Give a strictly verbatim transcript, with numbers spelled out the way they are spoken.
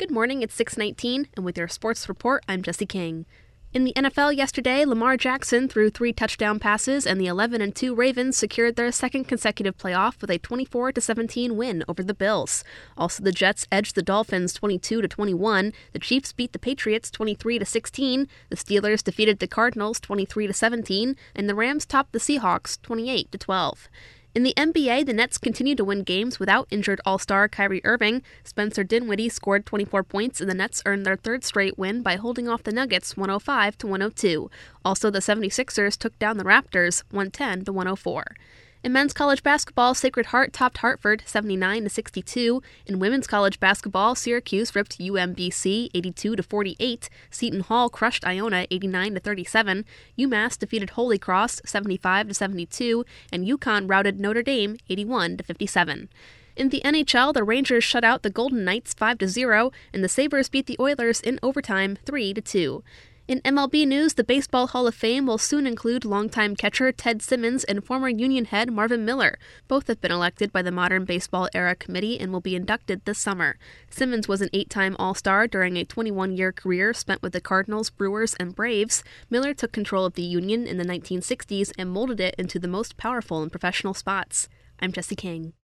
Good morning, it's six nineteen, and with your sports report, I'm Jesse King. In the N F L yesterday, Lamar Jackson threw three touchdown passes, and the eleven and two Ravens secured their second consecutive playoff with a twenty-four to seventeen win over the Bills. Also, the Jets edged the Dolphins twenty-two to twenty-one, the Chiefs beat the Patriots twenty-three to sixteen, the Steelers defeated the Cardinals twenty-three to seventeen, and the Rams topped the Seahawks twenty-eight to twelve. In the N B A, the Nets continue to win games without injured All-Star Kyrie Irving. Spencer Dinwiddie scored twenty-four points, and the Nets earned their third straight win by holding off the Nuggets one oh five to one oh two. Also, the seventy-sixers took down the Raptors one ten to one oh four. In men's college basketball, Sacred Heart topped Hartford seventy-nine to sixty-two. In women's college basketball, Syracuse ripped U M B C eighty-two to forty-eight. Seton Hall crushed Iona eighty-nine to thirty-seven. UMass defeated Holy Cross seventy-five to seventy-two, and UConn routed Notre Dame eighty-one to fifty-seven. In the N H L, the Rangers shut out the Golden Knights five to zero, and the Sabres beat the Oilers in overtime three to two. In M L B news, the Baseball Hall of Fame will soon include longtime catcher Ted Simmons and former Union head Marvin Miller. Both have been elected by the Modern Baseball Era Committee and will be inducted this summer. Simmons was an eight-time All-Star during a twenty-one-year career spent with the Cardinals, Brewers, and Braves. Miller took control of the Union in the nineteen sixties and molded it into the most powerful in professional spots. I'm Jesse King.